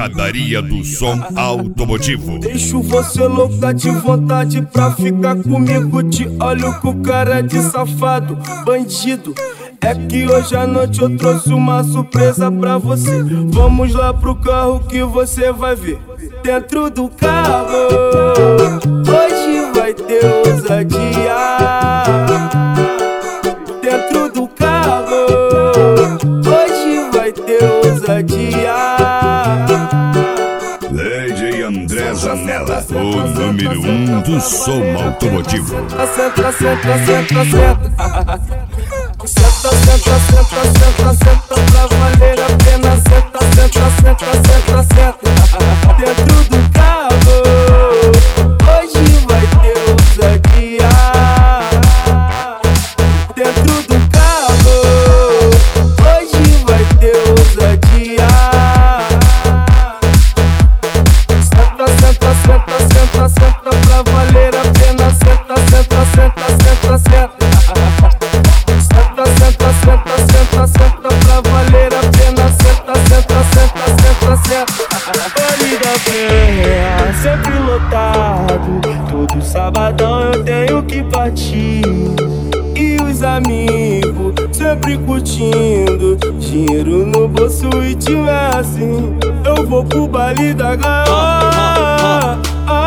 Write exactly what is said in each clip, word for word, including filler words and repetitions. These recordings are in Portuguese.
Pancadaria do Som Automotivo. Deixo você louca de vontade pra ficar comigo. Te olho com cara de safado, bandido. É que hoje à noite eu trouxe uma surpresa pra você. Vamos lá pro carro que você vai ver. Dentro do carro hoje vai ter ousadia. Dentro do carro hoje vai ter ousadia. D J André Zanella, o número um do som automotivo. Senta, senta, senta, senta. Senta, senta, senta, senta, senta pra valer a pena. Senta, senta, senta, senta, senta. Dentro do carro hoje vai ter ousadia. Dentro do carro hoje vai ter ousadia. Senta, senta, senta, senta, senta pra valer a pena. Senta, senta, senta, senta, senta. Senta, senta, senta, senta, senta pra valer a pena. Senta, senta, senta, senta, senta. Vale da Penha, sempre lotado. Todo sabadão eu tenho que partir. E os amigos sempre curtindo. Dinheiro no bolso e tiver assim, eu vou pro baile da gaiola.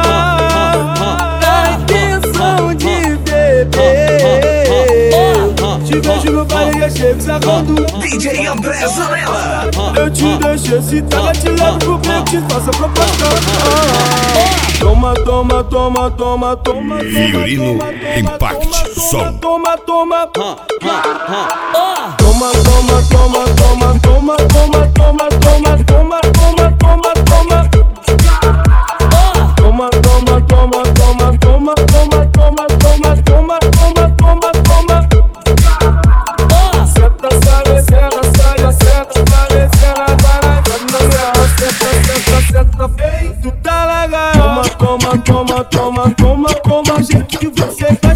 Na intenção de beber. Te vejo no baile e chego sacando. D J André Zanella. Eu te deixo excitada, te levo pro break, te faço a proposta. Toma, toma, toma, toma, toma. Fiorino Impact Som. Toma, toma. Toma, toma, toma, toma, toma, toma, toma, toma, toma, toma, toma, toma, toma. Toma, toma, toma, toma, toma, toma, toma, toma, toma, toma, toma, toma. Senta, sai, senta, sai, senta, vai, senta, vai, senta, senta, senta, tu tá legal. Toma, toma, toma, toma, toma, toma, gente que você